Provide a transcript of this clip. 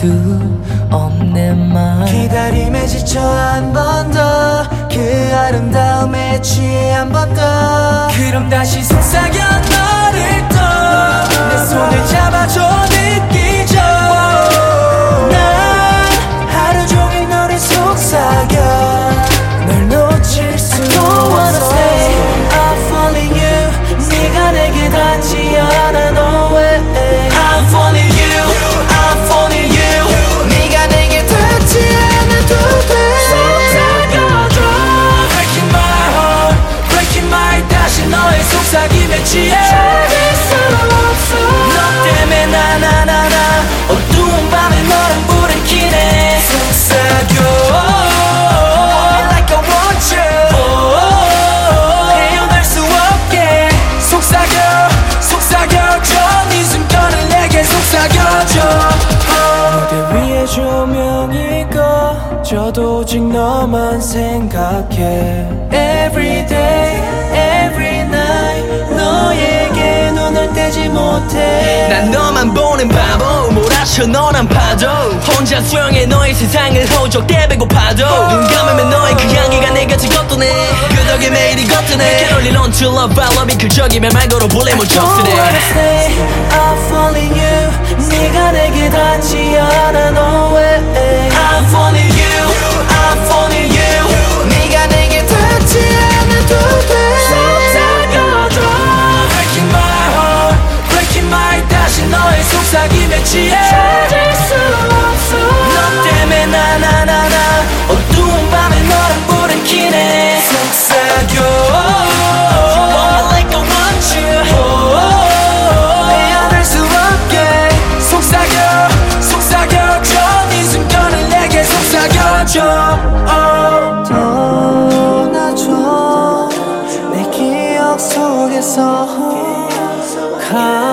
수 없는 말 기다림에 지쳐 한 번 더 그 아름다움에 취해 한 번 더 그럼 다시 속삭여 너를 또 내 손을 잡아줘 느끼죠 난 하루 종일 너를 속삭여 널 놓칠 수 없어 I'm falling you 네가 내게 닿지 않아 no way I'm falling you I'm falling you 네가 내게 닿지 않아도 돼 속삭여줘 Breaking my heart Breaking my 다시 너의 속삭임에 취해 찾을 수 없어 너 때문에 나나나나 어두운 밤에 너랑 불을 켜네 속삭여 Like I want you 헤어날 수 없게 속삭여 속삭여줘 네 숨결을 내게 속삭여줘 무대 위에 조명이 꺼져도 오직 너만 생각해 Every day, every night 너에게 눈을 떼지 못해 난 너만 보는 바보 몰아쳐 너란 파도 혼자 수영해 너의 세상을 호적대 배고파도 눈 감으면 너의 그 향기가 내 곁을 걷도네 그 덕에 매일이 걷도네 Can't only learn to love I love 이끌적이면 말 걸어 볼래 못 쳤으네 I'm falling you 네가 내게 닿지 않아 no way I'm falling you I'm falling you 네가 내게 닿지 않아도 돼 속삭여줘 Breaking my heart Breaking my 다시 너의 속삭임에 취해 찾을 수 없어 너 때문에 나나나나 어두운 밤에 너랑 불을 켜네 속삭여 Like I want you 헤어날 수 없게 속삭여 속삭여줘 네 숨결을 내게 속삭여줘 떠나줘 내 기억 속에서